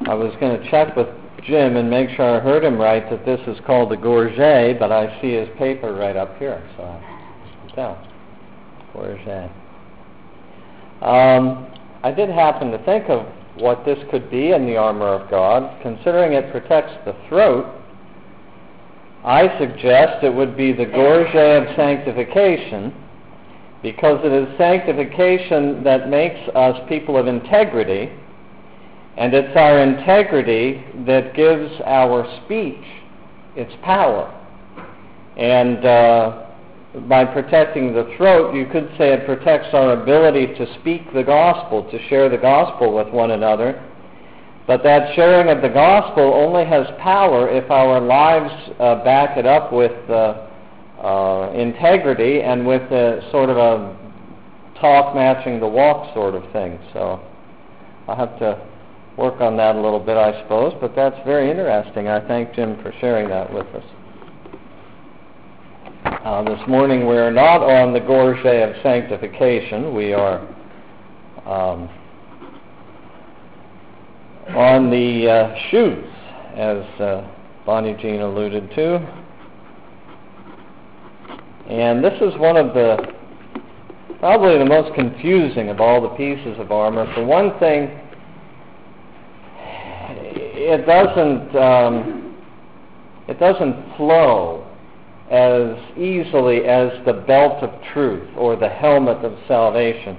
I was going to check with Jim and make sure I heard him right that this is called the gorget, but I see his paper right up here, so I can tell. Gorget. I did happen to think of what this could be in the armor of God. Considering it protects the throat, I suggest it would be the gorget of sanctification, because it is sanctification that makes us people of integrity, and it's our integrity that gives our speech its power. And by protecting the throat, you could say it protects our ability to speak the gospel, to share the gospel with one another. But that sharing of the gospel only has power if our lives back it up with integrity and with a sort of a talk matching the walk sort of thing. So I'll have to work on that a little bit, I suppose, but that's very interesting. I thank Jim for sharing that with us. This morning we are not on the gorget of sanctification. We are on the shoes, as Bonnie Jean alluded to. And this is one of probably the most confusing of all the pieces of armor. For one thing, it doesn't flow as easily as the belt of truth or the helmet of salvation.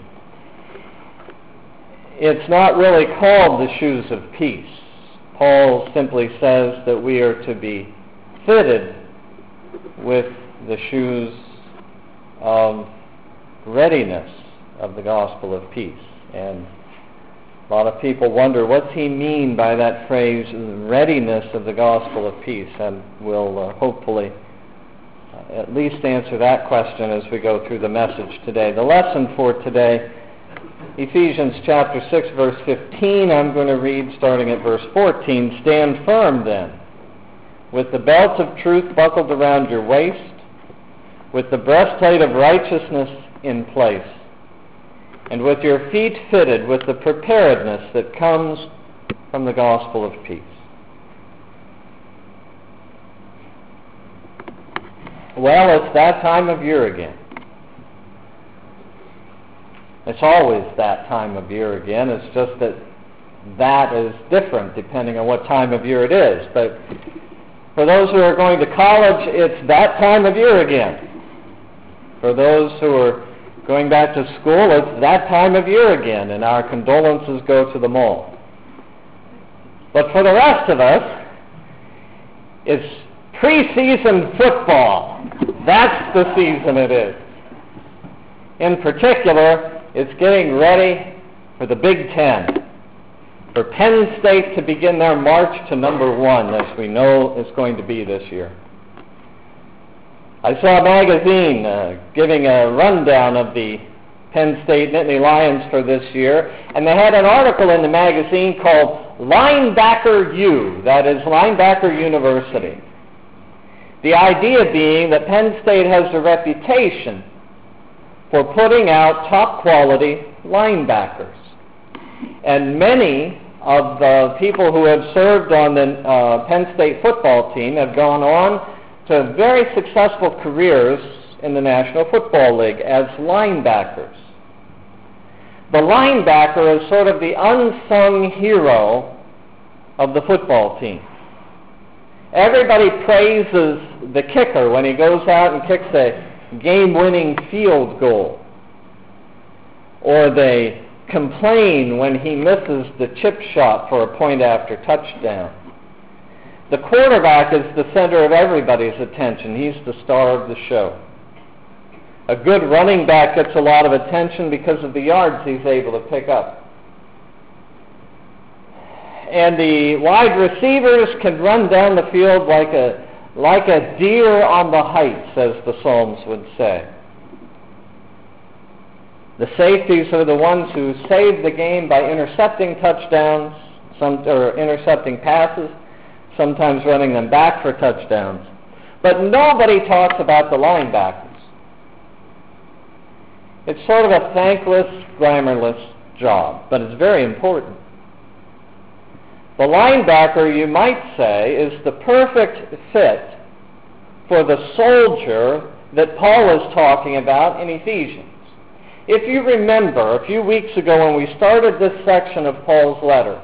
It's not really called the shoes of peace. Paul simply says that we are to be fitted with the shoes of readiness of the gospel of peace. And a lot of people wonder, what's he mean by that phrase, readiness of the gospel of peace? And we'll hopefully at least answer that question as we go through the message today. The lesson for today, Ephesians chapter 6, verse 15, I'm going to read starting at verse 14. Stand firm then, with the belt of truth buckled around your waist, with the breastplate of righteousness in place, and with your feet fitted with the preparedness that comes from the gospel of peace. Well, it's that time of year again. It's always that time of year again. It's just that is different depending on what time of year it is. But for those who are going to college, it's that time of year again. For those who are going back to school, it's that time of year again, and our condolences go to them all. But for the rest of us, it's preseason football. That's the season it is. In particular, it's getting ready for the Big Ten, for Penn State to begin their march to number 1, as we know it's going to be this year. I saw a magazine giving a rundown of the Penn State Nittany Lions for this year, and they had an article in the magazine called Linebacker U, that is Linebacker University. The idea being that Penn State has a reputation for putting out top-quality linebackers. And many of the people who have served on the Penn State football team have gone on to very successful careers in the National Football League as linebackers. The linebacker is sort of the unsung hero of the football team. Everybody praises the kicker when he goes out and kicks a game-winning field goal. Or they complain when he misses the chip shot for a point-after touchdown. The quarterback is the center of everybody's attention. He's the star of the show. A good running back gets a lot of attention because of the yards he's able to pick up. And the wide receivers can run down the field like a deer on the heights, as the Psalms would say. The safeties are the ones who save the game by intercepting touchdowns, or intercepting passes, sometimes running them back for touchdowns. But nobody talks about the linebackers. It's sort of a thankless, glamorless job, but it's very important. The linebacker, you might say, is the perfect fit for the soldier that Paul is talking about in Ephesians. If you remember, a few weeks ago when we started this section of Paul's letter,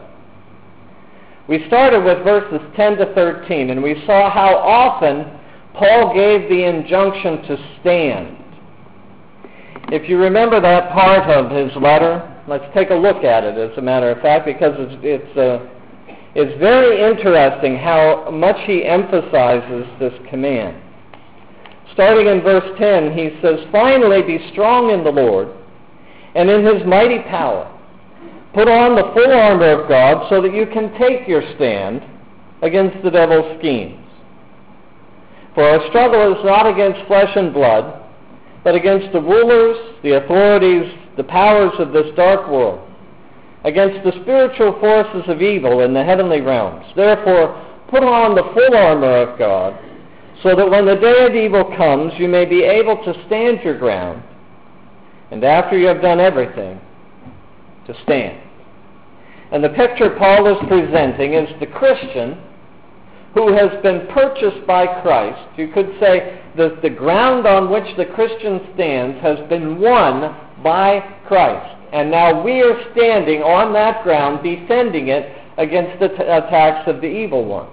we started with verses 10 to 13, and we saw how often Paul gave the injunction to stand. If you remember that part of his letter, let's take a look at it, as a matter of fact, because it's very interesting how much he emphasizes this command. Starting in verse 10, he says, "Finally, be strong in the Lord and in his mighty power. Put on the full armor of God so that you can take your stand against the devil's schemes. For our struggle is not against flesh and blood, but against the rulers, the authorities, the powers of this dark world, against the spiritual forces of evil in the heavenly realms. Therefore, put on the full armor of God, so that when the day of evil comes, you may be able to stand your ground, and after you have done everything, to stand." And the picture Paul is presenting is the Christian who has been purchased by Christ. You could say that the ground on which the Christian stands has been won by Christ. And now we are standing on that ground, defending it against the attacks of the evil one.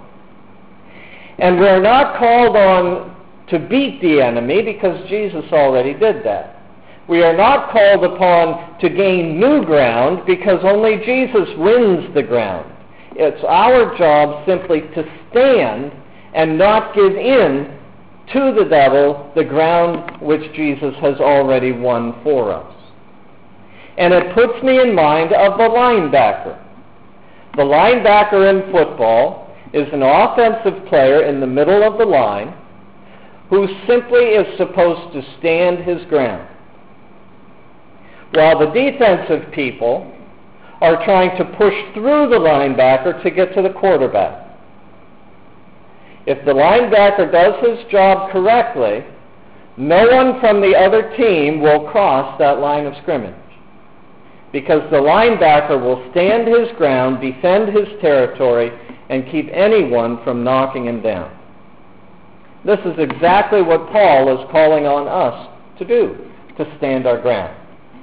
And we're not called on to beat the enemy because Jesus already did that. We are not called upon to gain new ground because only Jesus wins the ground. It's our job simply to stand and not give in to the devil the ground which Jesus has already won for us. And it puts me in mind of the linebacker. The linebacker in football is an offensive player in the middle of the line who simply is supposed to stand his ground, while the defensive people are trying to push through the linebacker to get to the quarterback. If the linebacker does his job correctly, no one from the other team will cross that line of scrimmage, because the linebacker will stand his ground, defend his territory, and keep anyone from knocking him down. This is exactly what Paul is calling on us to do, to stand our ground.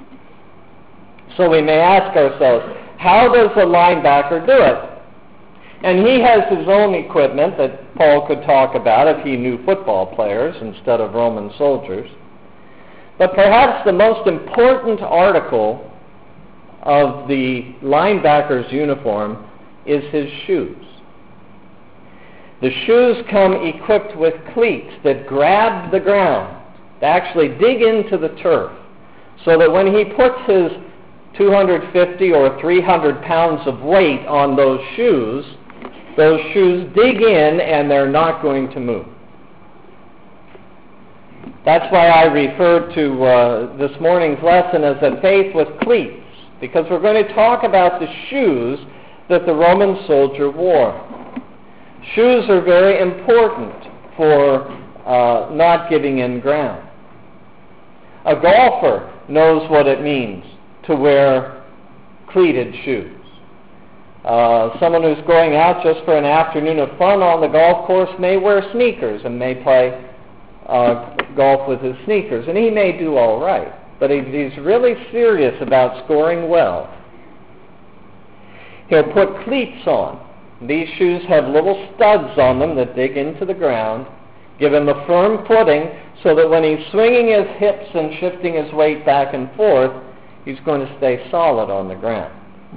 So we may ask ourselves, how does a linebacker do it? And he has his own equipment that Paul could talk about if he knew football players instead of Roman soldiers. But perhaps the most important article of the linebacker's uniform is his shoes. The shoes come equipped with cleats that grab the ground, that actually dig into the turf, so that when he puts his 250 or 300 pounds of weight on those shoes dig in and they're not going to move. That's why I referred to this morning's lesson as a faith with cleats, because we're going to talk about the shoes that the Roman soldier wore. Shoes are very important for not giving in ground. A golfer knows what it means to wear cleated shoes. Someone who's going out just for an afternoon of fun on the golf course may wear sneakers and may play golf with his sneakers, and he may do all right. But if he's really serious about scoring well, he'll put cleats on. These shoes have little studs on them that dig into the ground, give him a firm footing so that when he's swinging his hips and shifting his weight back and forth, he's going to stay solid on the ground.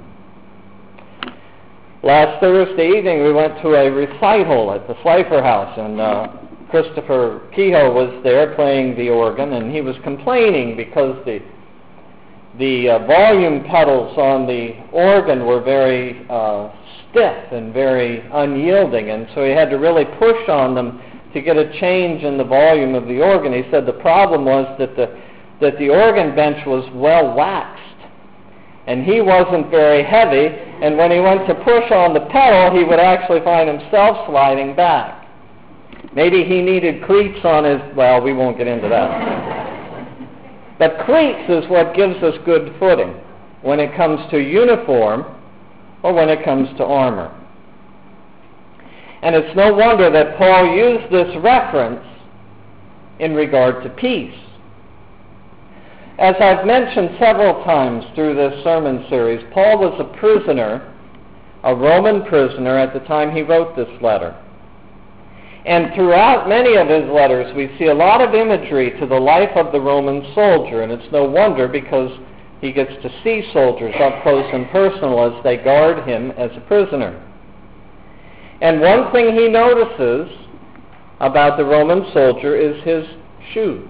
Last Thursday evening, we went to a recital at the Slifer House, and Christopher Kehoe was there playing the organ, and he was complaining because the volume pedals on the organ were very stiff and very unyielding, and so he had to really push on them to get a change in the volume of the organ. He said the problem was that the organ bench was well waxed, and he wasn't very heavy, and when he went to push on the pedal, he would actually find himself sliding back. Maybe he needed cleats on his, well, we won't get into that. But cleats is what gives us good footing when it comes to uniform or when it comes to armor. And it's no wonder that Paul used this reference in regard to peace. As I've mentioned several times through this sermon series, Paul was a prisoner, a Roman prisoner, at the time he wrote this letter. And throughout many of his letters, we see a lot of imagery to the life of the Roman soldier, and it's no wonder because he gets to see soldiers up close and personal as they guard him as a prisoner. And one thing he notices about the Roman soldier is his shoes.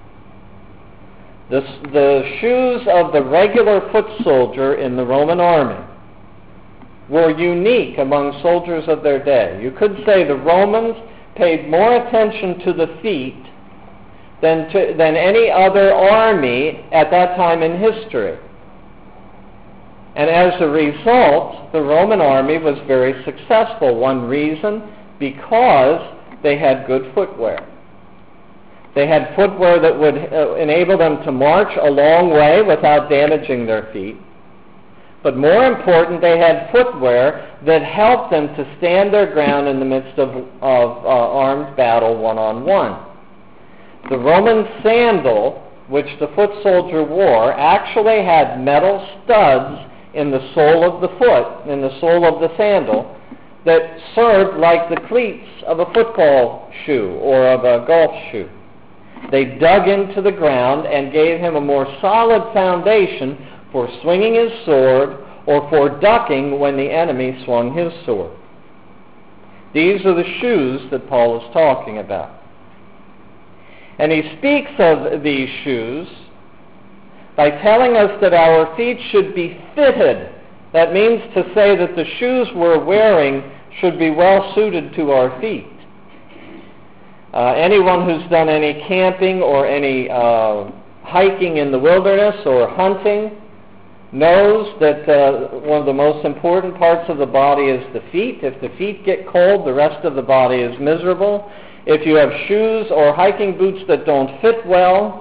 The shoes of the regular foot soldier in the Roman army were unique among soldiers of their day. You could say the Romans paid more attention to the feet than any other army at that time in history. And as a result, the Roman army was very successful. One reason, because they had good footwear. They had footwear that would enable them to march a long way without damaging their feet. But more important, they had footwear that helped them to stand their ground in the midst of armed battle one-on-one. The Roman sandal, which the foot soldier wore, actually had metal studs in the sole of the foot, in the sole of the sandal, that served like the cleats of a football shoe or of a golf shoe. They dug into the ground and gave him a more solid foundation for swinging his sword or for ducking when the enemy swung his sword. These are the shoes that Paul is talking about. And he speaks of these shoes by telling us that our feet should be fitted. That means to say that the shoes we're wearing should be well suited to our feet. Anyone who's done any camping or any hiking in the wilderness or hunting knows that one of the most important parts of the body is the feet. If the feet get cold, the rest of the body is miserable. If you have shoes or hiking boots that don't fit well,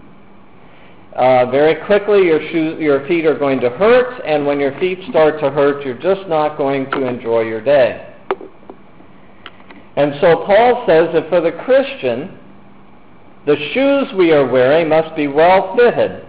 very quickly your feet are going to hurt, and when your feet start to hurt, you're just not going to enjoy your day. And so Paul says that for the Christian, the shoes we are wearing must be well fitted.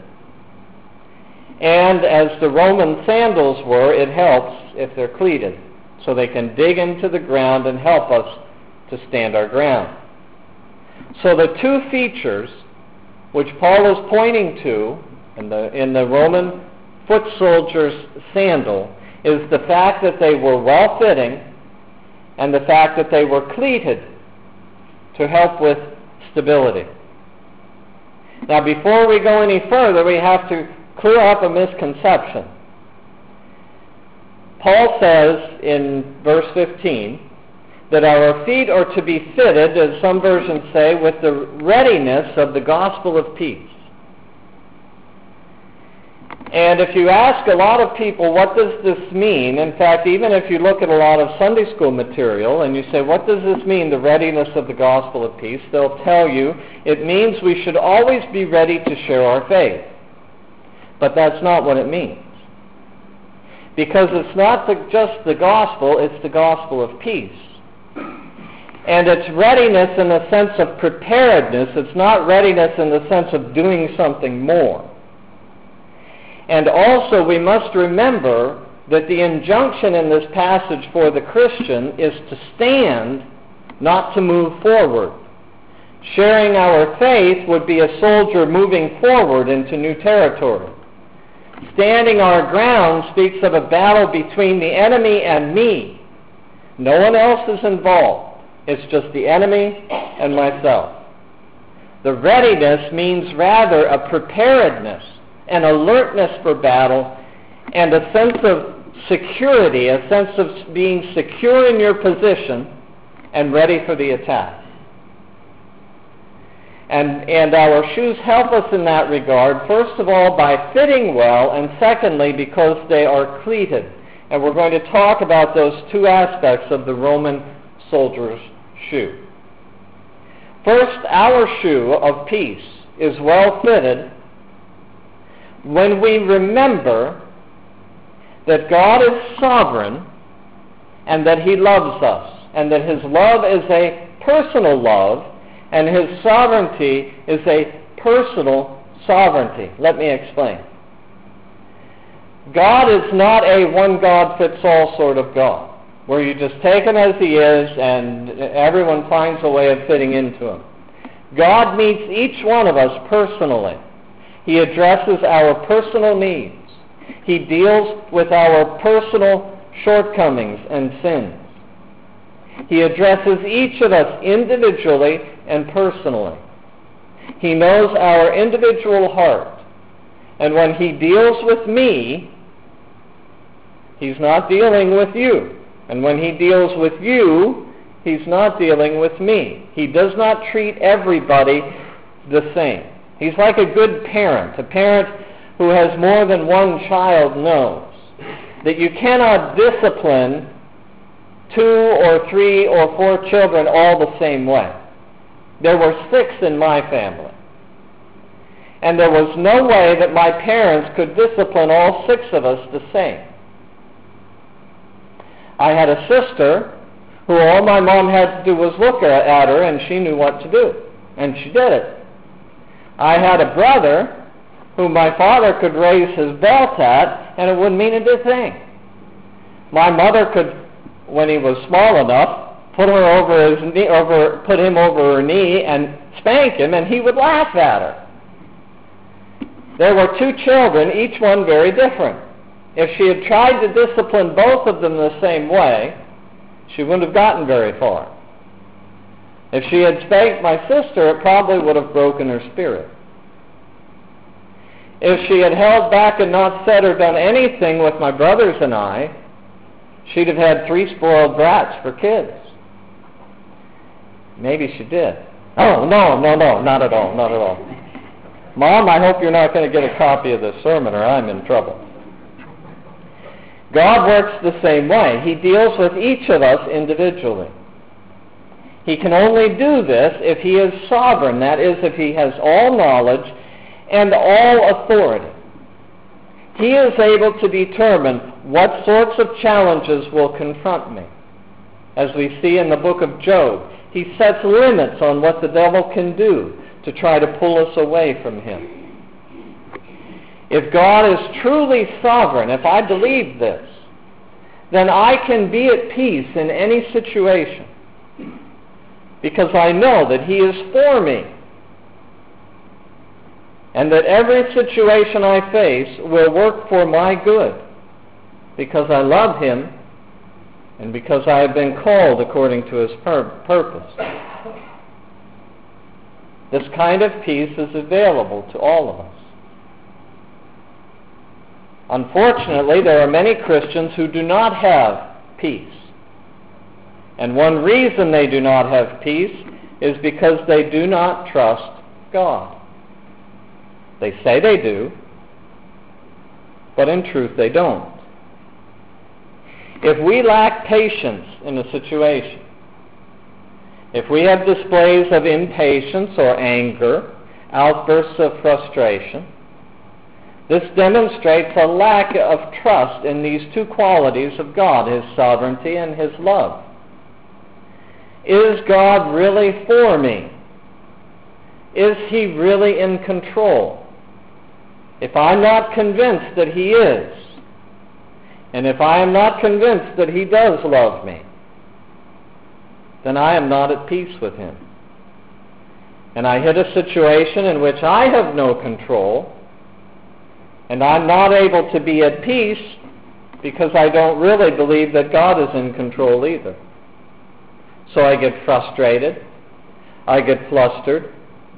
And as the Roman sandals were, it helps if they're cleated, so they can dig into the ground and help us to stand our ground. So the two features which Paul is pointing to in the Roman foot soldier's sandal is the fact that they were well-fitting and the fact that they were cleated to help with stability. Now, before we go any further, we have to clear up a misconception. Paul says in verse 15 that our feet are to be fitted, as some versions say, with the readiness of the gospel of peace. And if you ask a lot of people, what does this mean? In fact, even if you look at a lot of Sunday school material and you say, what does this mean, the readiness of the gospel of peace? They'll tell you it means we should always be ready to share our faith. But that's not what it means. Because it's not just the gospel, it's the gospel of peace. And it's readiness in the sense of preparedness. It's not readiness in the sense of doing something more. And also we must remember that the injunction in this passage for the Christian is to stand, not to move forward. Sharing our faith would be a soldier moving forward into new territory. Standing our ground speaks of a battle between the enemy and me. No one else is involved. It's just the enemy and myself. The readiness means rather a preparedness, an alertness for battle, and a sense of security, a sense of being secure in your position and ready for the attack. And our shoes help us in that regard, first of all, by fitting well, and secondly, because they are cleated. And we're going to talk about those two aspects of the Roman soldier's shoe. First, our shoe of peace is well fitted when we remember that God is sovereign and that He loves us. and that his love is a personal love, and his sovereignty is a personal sovereignty. Let me explain. God is not a one-God-fits-all sort of God, where you just take him as he is and everyone finds a way of fitting into him. God meets each one of us personally. He addresses our personal needs. He deals with our personal shortcomings and sins. He addresses each of us individually and personally. He knows our individual heart. And when he deals with me, he's not dealing with you. And when he deals with you, he's not dealing with me. He does not treat everybody the same. He's like a good parent. A parent who has more than one child knows that you cannot discipline 2 or 3 or 4 children all the same way. There were 6 in my family. And there was no way that my parents could discipline all 6 of us the same. I had a sister who all my mom had to do was look at her and she knew what to do. And she did it. I had a brother who my father could raise his belt at and it wouldn't mean a thing. My mother could, when he was small enough, put him over her knee and spank him and he would laugh at her. There were 2 children, each one very different. If she had tried to discipline both of them the same way, she wouldn't have gotten very far. If she had spanked my sister, it probably would have broken her spirit. If she had held back and not said or done anything with my brothers and I, she'd have had 3 spoiled brats for kids. Maybe she did. Oh, no, not at all. Mom, I hope you're not going to get a copy of this sermon or I'm in trouble. God works the same way. He deals with each of us individually. He can only do this if he is sovereign, that is, if he has all knowledge and all authority. He is able to determine what sorts of challenges will confront me. As we see in the book of Job, he sets limits on what the devil can do to try to pull us away from him. If God is truly sovereign, if I believe this, then I can be at peace in any situation because I know that he is for me and that every situation I face will work for my good because I love him and because I have been called according to his purpose. This kind of peace is available to all of us. Unfortunately, there are many Christians who do not have peace. And one reason they do not have peace is because they do not trust God. They say they do, but in truth they don't. If we lack patience in a situation, if we have displays of impatience or anger, outbursts of frustration, this demonstrates a lack of trust in these 2 qualities of God, his sovereignty and his love. Is God really for me? Is he really in control? If I'm not convinced that he is, and if I am not convinced that he does love me, then I am not at peace with him. And I hit a situation in which I have no control, and I'm not able to be at peace because I don't really believe that God is in control either. So I get frustrated. I get flustered.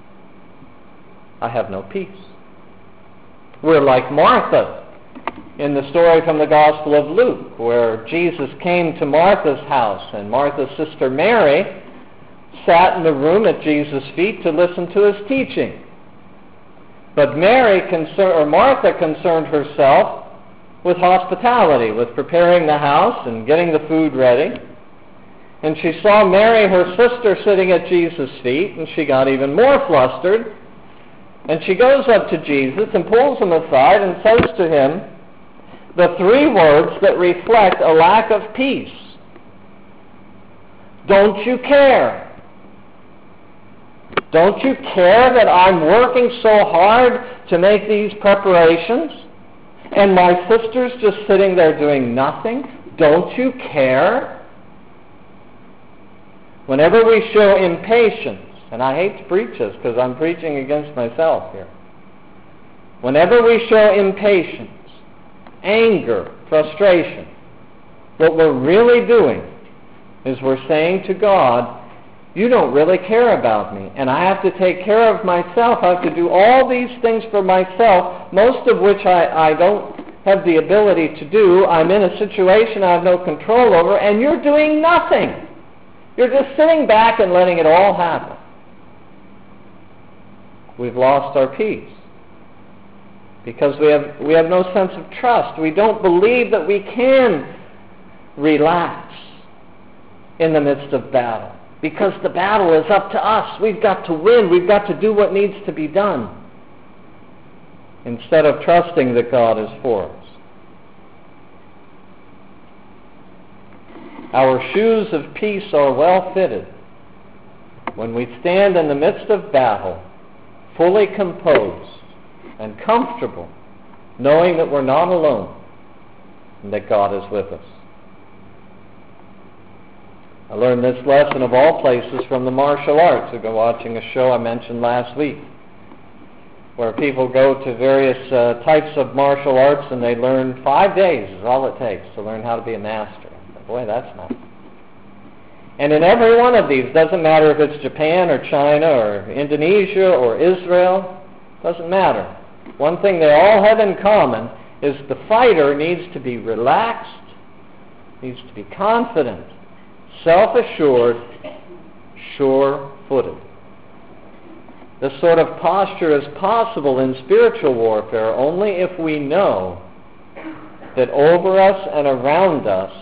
I have no peace. We're like Martha in the story from the Gospel of Luke, where Jesus came to Martha's house, and Martha's sister Mary sat in the room at Jesus' feet to listen to his teaching. But Martha concerned herself with hospitality, with preparing the house and getting the food ready. And she saw Mary, her sister, sitting at Jesus' feet, and she got even more flustered. And she goes up to Jesus and pulls him aside and says to him the 3 words that reflect a lack of peace. Don't you care? Don't you care that I'm working so hard to make these preparations? And my sister's just sitting there doing nothing? Don't you care? Whenever we show impatience, and I hate to preach this because I'm preaching against myself here. Whenever we show impatience, anger, frustration, what we're really doing is we're saying to God, you don't really care about me, and I have to take care of myself. I have to do all these things for myself, most of which I don't have the ability to do. I'm in a situation I have no control over, and you're doing nothing. You're just sitting back and letting it all happen. We've lost our peace because we have no sense of trust. We don't believe that we can relax in the midst of battle, because the battle is up to us. We've got to win. We've got to do what needs to be done, instead of trusting that God is for us. Our shoes of peace are well fitted when we stand in the midst of battle, fully composed and comfortable, knowing that we're not alone and that God is with us. I learned this lesson of all places from the martial arts. I've been watching a show I mentioned last week where people go to various types of martial arts and they learn 5 days is all it takes to learn how to be a master. Boy, that's nice. And in every one of these, doesn't matter if it's Japan or China or Indonesia or Israel, doesn't matter. One thing they all have in common is the fighter needs to be relaxed, needs to be confident, self-assured, sure-footed. This sort of posture is possible in spiritual warfare only if we know that over us and around us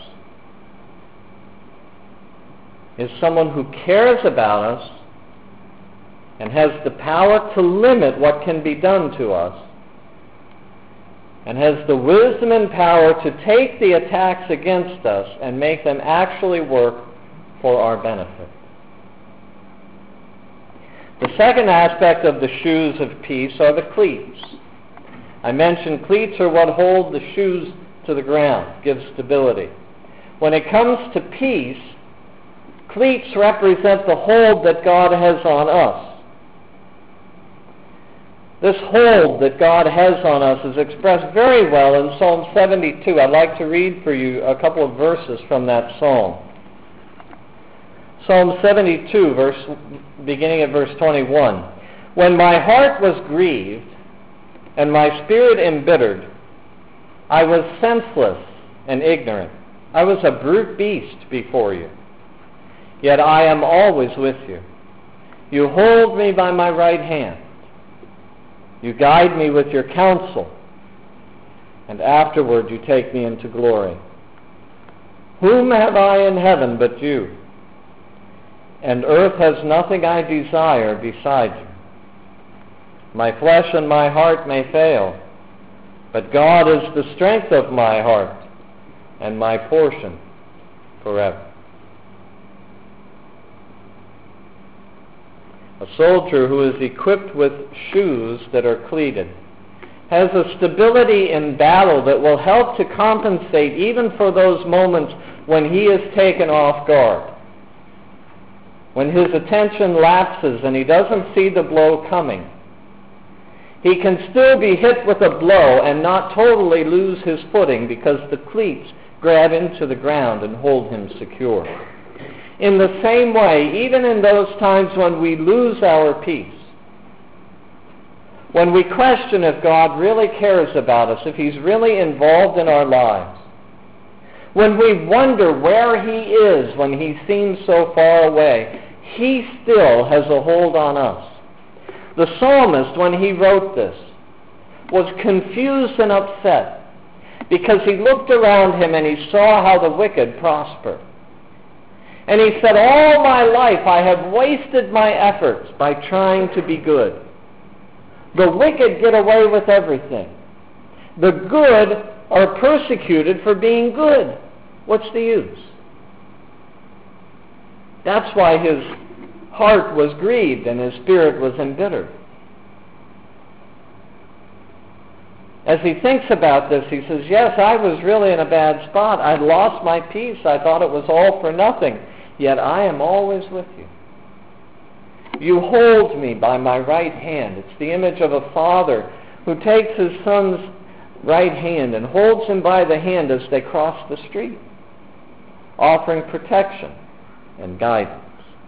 is someone who cares about us and has the power to limit what can be done to us, and has the wisdom and power to take the attacks against us and make them actually work for our benefit. The second aspect of the shoes of peace are the cleats. I mentioned cleats are what hold the shoes to the ground, give stability. When it comes to peace, cleats represent the hold that God has on us. This hold that God has on us is expressed very well in Psalm 72. I'd like to read for you a couple of verses from that psalm. Psalm 72, beginning at verse 21. When my heart was grieved and my spirit embittered, I was senseless and ignorant. I was a brute beast before you. Yet I am always with you. You hold me by my right hand. You guide me with your counsel, and afterward you take me into glory. Whom have I in heaven but you? And earth has nothing I desire beside you. My flesh and my heart may fail, but God is the strength of my heart and my portion forever. A soldier who is equipped with shoes that are cleated has a stability in battle that will help to compensate even for those moments when he is taken off guard, when his attention lapses and he doesn't see the blow coming. He can still be hit with a blow and not totally lose his footing because the cleats grab into the ground and hold him secure. In the same way, even in those times when we lose our peace, when we question if God really cares about us, if he's really involved in our lives, when we wonder where he is when he seems so far away, he still has a hold on us. The psalmist, when he wrote this, was confused and upset because he looked around him and he saw how the wicked prosper. And he said, all my life I have wasted my efforts by trying to be good. The wicked get away with everything. The good are persecuted for being good. What's the use? That's why his heart was grieved and his spirit was embittered. As he thinks about this, he says, yes, I was really in a bad spot. I lost my peace. I thought it was all for nothing. Yet I am always with you. You hold me by my right hand. It's the image of a father who takes his son's right hand and holds him by the hand as they cross the street, offering protection and guidance.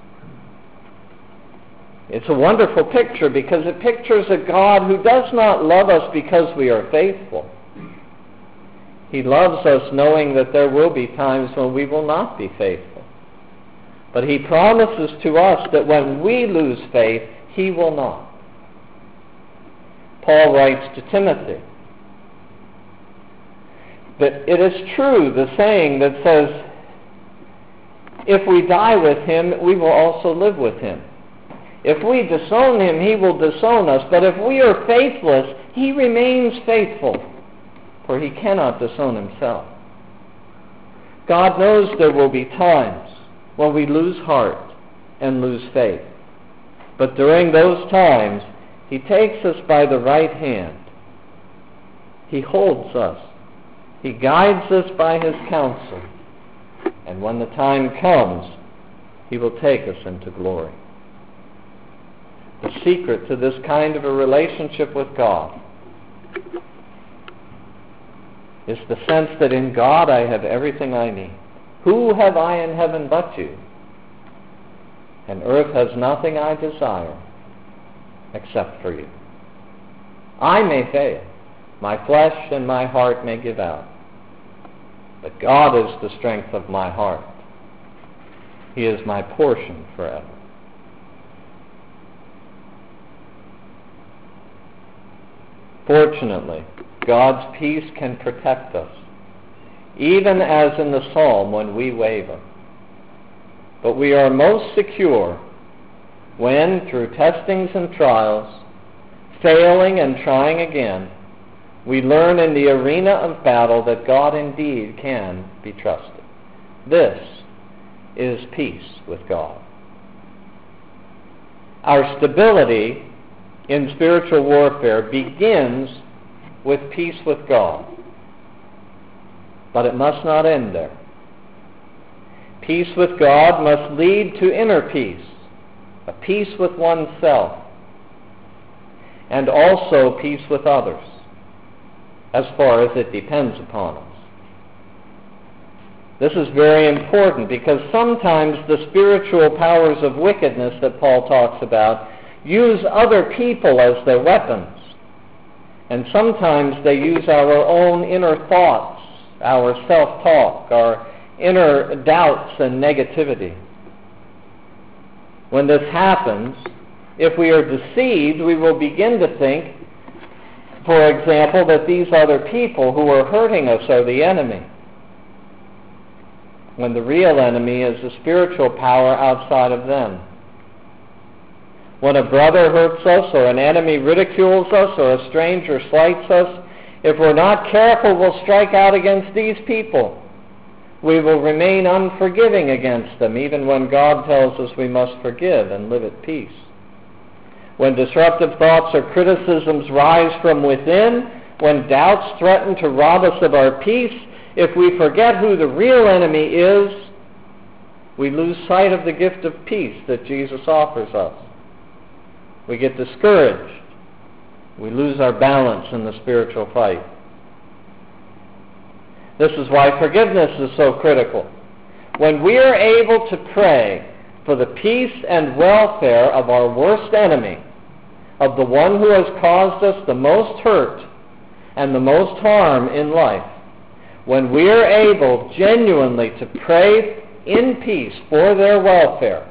It's a wonderful picture because it pictures a God who does not love us because we are faithful. He loves us knowing that there will be times when we will not be faithful. But he promises to us that when we lose faith, he will not. Paul writes to Timothy that it is true, the saying that says, if we die with him, we will also live with him. If we disown him, he will disown us. But if we are faithless, he remains faithful, for he cannot disown himself. God knows there will be times when we lose heart and lose faith. But during those times, he takes us by the right hand. He holds us. He guides us by his counsel. And when the time comes, he will take us into glory. The secret to this kind of a relationship with God is the sense that in God I have everything I need. Who have I in heaven but you? And earth has nothing I desire except for you. I may fail. My flesh and my heart may give out. But God is the strength of my heart. He is my portion forever. Fortunately, God's peace can protect us, even as in the psalm when we waver. But we are most secure when, through testings and trials, failing and trying again, we learn in the arena of battle that God indeed can be trusted. This is peace with God. Our stability in spiritual warfare begins with peace with God. But it must not end there. Peace with God must lead to inner peace, a peace with oneself, and also peace with others, as far as it depends upon us. This is very important because sometimes the spiritual powers of wickedness that Paul talks about use other people as their weapons. And sometimes they use our own inner thoughts, our self-talk, our inner doubts and negativity. When this happens, if we are deceived, we will begin to think, for example, that these other people who are hurting us are the enemy, when the real enemy is a spiritual power outside of them. When a brother hurts us, or an enemy ridicules us, or a stranger slights us, if we're not careful, we'll strike out against these people. We will remain unforgiving against them, even when God tells us we must forgive and live at peace. When disruptive thoughts or criticisms rise from within, when doubts threaten to rob us of our peace, if we forget who the real enemy is, we lose sight of the gift of peace that Jesus offers us. We get discouraged. We lose our balance in the spiritual fight. This is why forgiveness is so critical. When we are able to pray for the peace and welfare of our worst enemy, of the one who has caused us the most hurt and the most harm in life, when we are able genuinely to pray in peace for their welfare,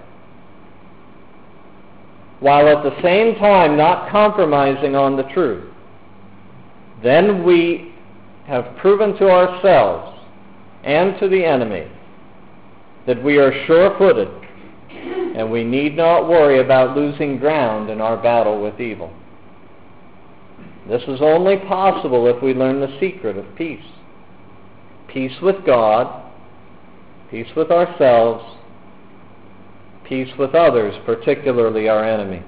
while at the same time not compromising on the truth, then we have proven to ourselves and to the enemy that we are sure-footed and we need not worry about losing ground in our battle with evil. This is only possible if we learn the secret of peace. Peace with God, peace with ourselves, peace with others, particularly our enemies.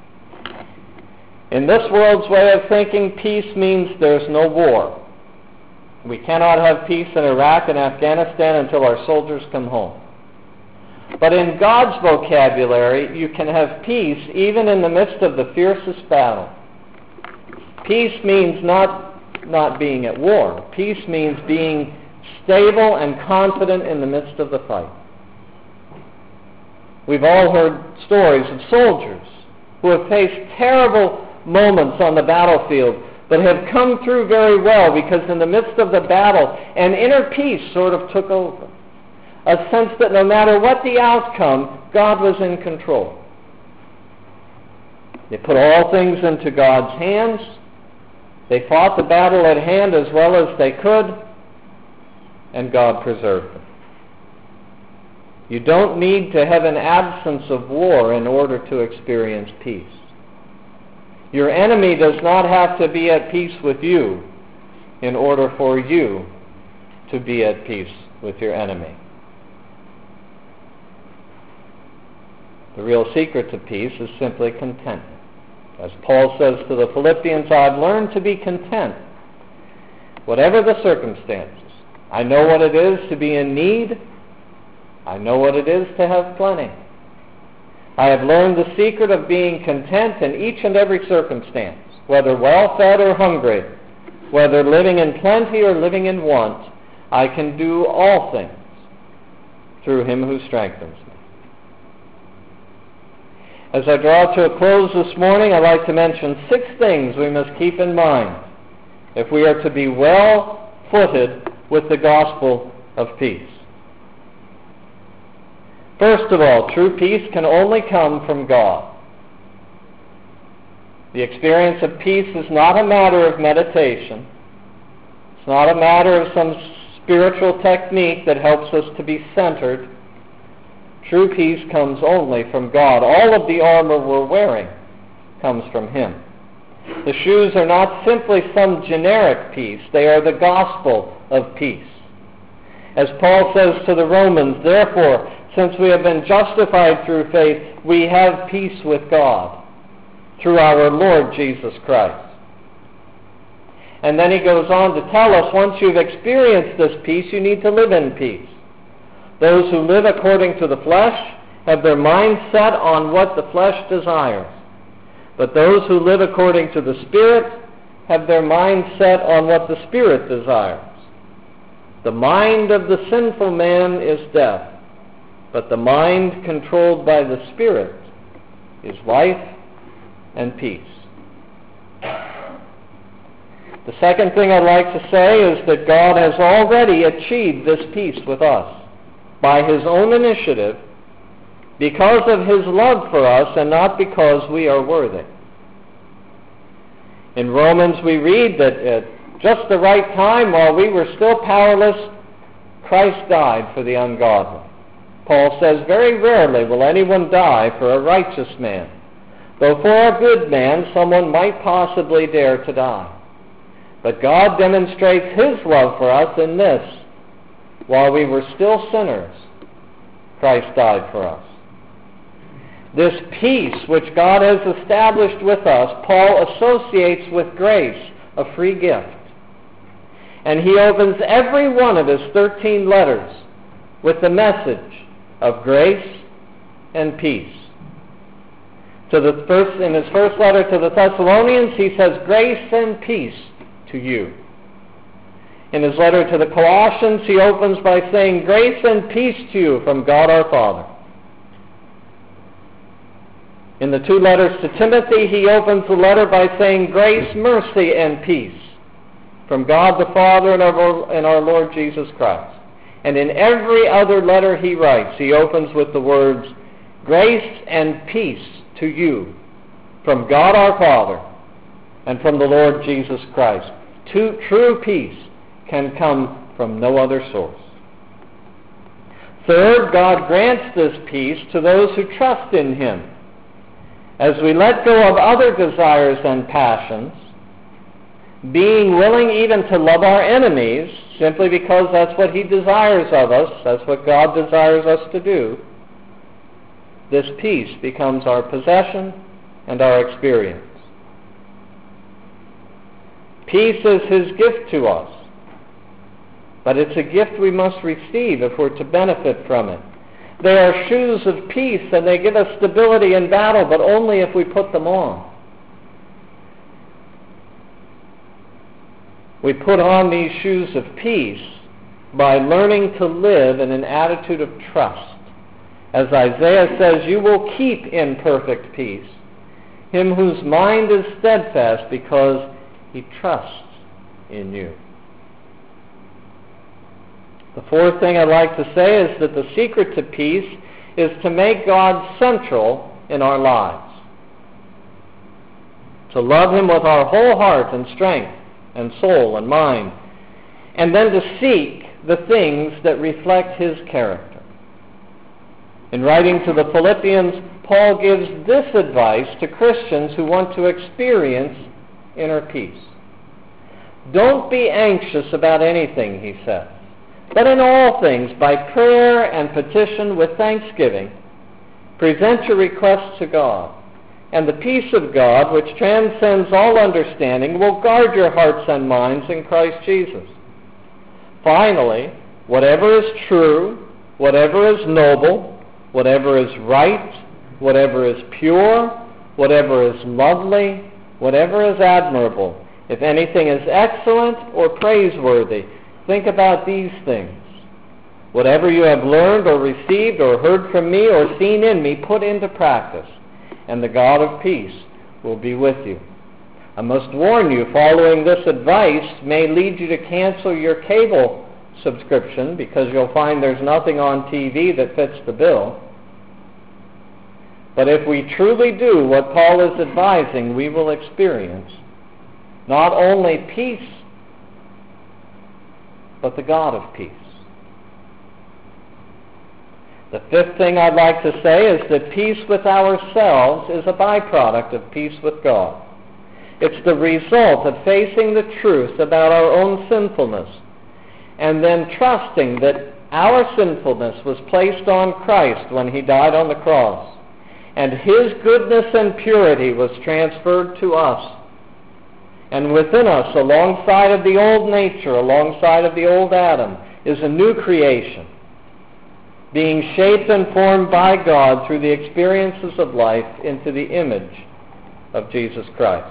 In this world's way of thinking, peace means there's no war. We cannot have peace in Iraq and Afghanistan until our soldiers come home. But in God's vocabulary, you can have peace even in the midst of the fiercest battle. Peace means not being at war. Peace means being stable and confident in the midst of the fight. We've all heard stories of soldiers who have faced terrible moments on the battlefield, but have come through very well because in the midst of the battle, an inner peace sort of took over. A sense that no matter what the outcome, God was in control. They put all things into God's hands. They fought the battle at hand as well as they could, and God preserved them. You don't need to have an absence of war in order to experience peace. Your enemy does not have to be at peace with you in order for you to be at peace with your enemy. The real secret to peace is simply contentment. As Paul says to the Philippians, I've learned to be content, whatever the circumstances. I know what it is to be in need. I know what it is to have plenty. I have learned the secret of being content in each and every circumstance, whether well-fed or hungry, whether living in plenty or living in want. I can do all things through him who strengthens me. As I draw to a close this morning, I'd like to mention 6 things we must keep in mind if we are to be well-footed with the gospel of peace. First of all, true peace can only come from God. The experience of peace is not a matter of meditation. It's not a matter of some spiritual technique that helps us to be centered. True peace comes only from God. All of the armor we're wearing comes from him. The shoes are not simply some generic peace. They are the gospel of peace. As Paul says to the Romans, therefore, since we have been justified through faith, we have peace with God through our Lord Jesus Christ. And then he goes on to tell us, once you've experienced this peace, you need to live in peace. Those who live according to the flesh have their mind set on what the flesh desires. But those who live according to the Spirit have their mind set on what the Spirit desires. The mind of the sinful man is death, but the mind controlled by the Spirit is life and peace. The second thing I'd like to say is that God has already achieved this peace with us by his own initiative because of his love for us and not because we are worthy. In Romans we read that at just the right time, while we were still powerless, Christ died for the ungodly. Paul says, very rarely will anyone die for a righteous man, though for a good man someone might possibly dare to die. But God demonstrates his love for us in this: while we were still sinners, Christ died for us. This peace which God has established with us, Paul associates with grace, a free gift. And he opens every one of his 13 letters with the message of grace and peace. In his first letter to the Thessalonians, he says, grace and peace to you. In his letter to the Colossians, he opens by saying, grace and peace to you from God our Father. In the 2 letters to Timothy, he opens the letter by saying, grace, mercy, and peace from God the Father and our Lord Jesus Christ. And in every other letter he writes, he opens with the words, grace and peace to you from God our Father and from the Lord Jesus Christ. True peace can come from no other source. Third, God grants this peace to those who trust in him. As we let go of other desires and passions, being willing even to love our enemies, simply because that's what he desires of us, that's what God desires us to do, this peace becomes our possession and our experience. Peace is His gift to us, but it's a gift we must receive if we're to benefit from it. They are shoes of peace, and they give us stability in battle, but only if we put them on. We put on these shoes of peace by learning to live in an attitude of trust. As Isaiah says, you will keep in perfect peace him whose mind is steadfast because he trusts in you. The fourth thing I'd like to say is that the secret to peace is to make God central in our lives. To love Him with our whole heart and strength and soul and mind, and then to seek the things that reflect His character. In writing to the Philippians, Paul gives this advice to Christians who want to experience inner peace. Don't be anxious about anything, he says, but in all things, by prayer and petition with thanksgiving, present your requests to God, and the peace of God, which transcends all understanding, will guard your hearts and minds in Christ Jesus. Finally, whatever is true, whatever is noble, whatever is right, whatever is pure, whatever is lovely, whatever is admirable, if anything is excellent or praiseworthy, think about these things. Whatever you have learned or received or heard from me or seen in me, put into practice, and the God of peace will be with you. I must warn you, following this advice may lead you to cancel your cable subscription because you'll find there's nothing on TV that fits the bill. But if we truly do what Paul is advising, we will experience not only peace, but the God of peace. The fifth thing I'd like to say is that peace with ourselves is a byproduct of peace with God. It's the result of facing the truth about our own sinfulness and then trusting that our sinfulness was placed on Christ when He died on the cross, and His goodness and purity was transferred to us. And within us, alongside of the old nature, alongside of the old Adam, is a new creation, being shaped and formed by God through the experiences of life into the image of Jesus Christ.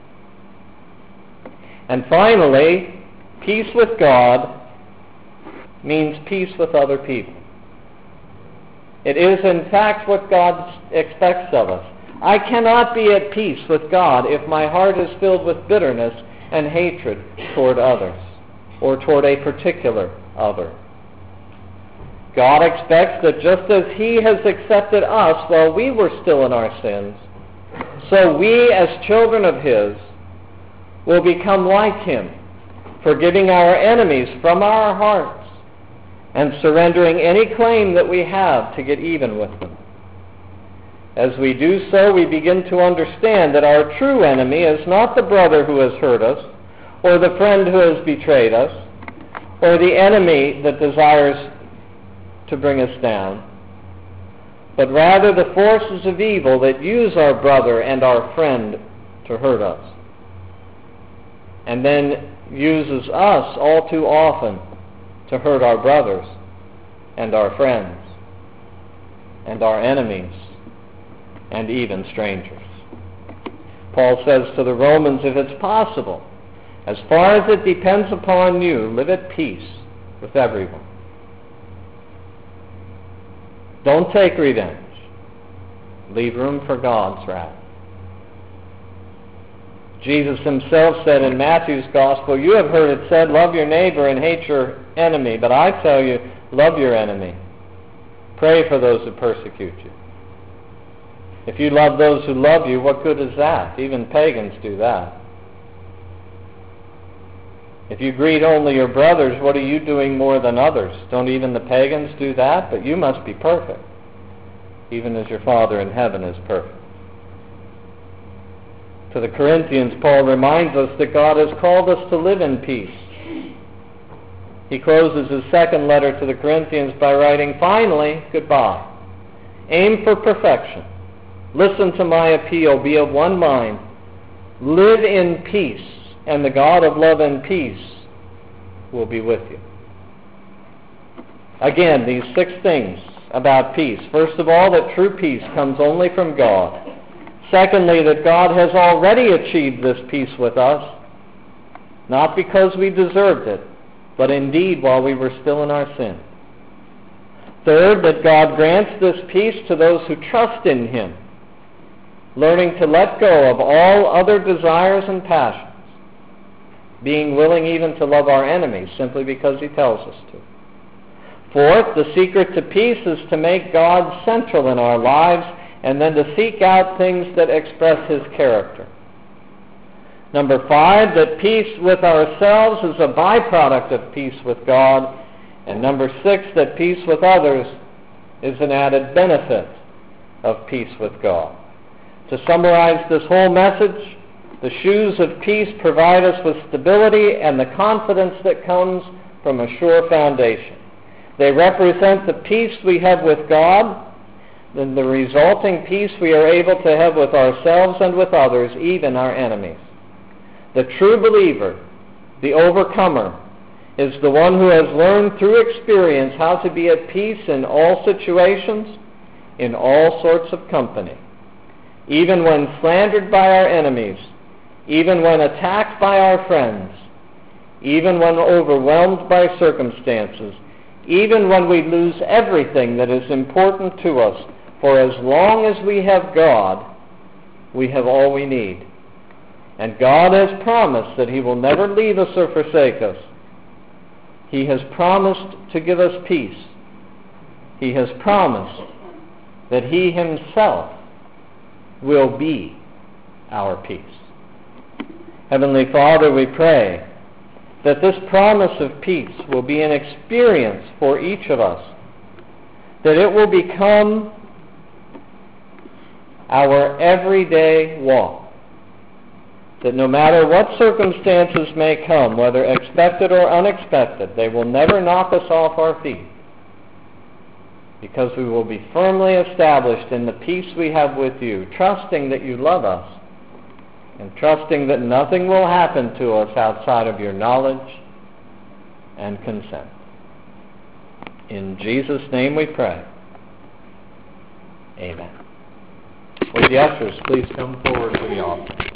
And finally, peace with God means peace with other people. It is, in fact, what God expects of us. I cannot be at peace with God if my heart is filled with bitterness and hatred toward others or toward a particular other. God expects that just as He has accepted us while we were still in our sins, so we as children of His will become like Him, forgiving our enemies from our hearts and surrendering any claim that we have to get even with them. As we do so, we begin to understand that our true enemy is not the brother who has hurt us, or the friend who has betrayed us, or the enemy that desires to bring us down, but rather the forces of evil that use our brother and our friend to hurt us, and then uses us all too often to hurt our brothers and our friends and our enemies and even strangers. Paul says to the Romans, if it's possible, as far as it depends upon you, live at peace with everyone. Don't take revenge. Leave room for God's wrath. Jesus Himself said in Matthew's Gospel, you have heard it said, love your neighbor and hate your enemy, but I tell you, love your enemy. Pray for those who persecute you. If you love those who love you, what good is that? Even pagans do that. If you greet only your brothers, what are you doing more than others? Don't even the pagans do that? But you must be perfect, even as your Father in heaven is perfect. To the Corinthians, Paul reminds us that God has called us to live in peace. He closes his second letter to the Corinthians by writing, finally, goodbye. Aim for perfection. Listen to my appeal. Be of one mind. Live in peace, and the God of love and peace will be with you. Again, these 6 things about peace. First of all, that true peace comes only from God. Secondly, that God has already achieved this peace with us, not because we deserved it, but indeed while we were still in our sin. Third, that God grants this peace to those who trust in Him, learning to let go of all other desires and passions, being willing even to love our enemies simply because He tells us to. Fourth, the secret to peace is to make God central in our lives and then to seek out things that express His character. Number 5, that peace with ourselves is a byproduct of peace with God. And number 6, that peace with others is an added benefit of peace with God. To summarize this whole message, the shoes of peace provide us with stability and the confidence that comes from a sure foundation. They represent the peace we have with God, and the resulting peace we are able to have with ourselves and with others, even our enemies. The true believer, the overcomer, is the one who has learned through experience how to be at peace in all situations, in all sorts of company. Even when slandered by our enemies, even when attacked by our friends, even when overwhelmed by circumstances, even when we lose everything that is important to us, for as long as we have God, we have all we need. And God has promised that He will never leave us or forsake us. He has promised to give us peace. He has promised that He Himself will be our peace. Heavenly Father, we pray that this promise of peace will be an experience for each of us, that it will become our everyday walk, that no matter what circumstances may come, whether expected or unexpected, they will never knock us off our feet, because we will be firmly established in the peace we have with you, trusting that you love us, and trusting that nothing will happen to us outside of your knowledge and consent. In Jesus' name we pray. Amen. Would the ushers please come forward to the altar?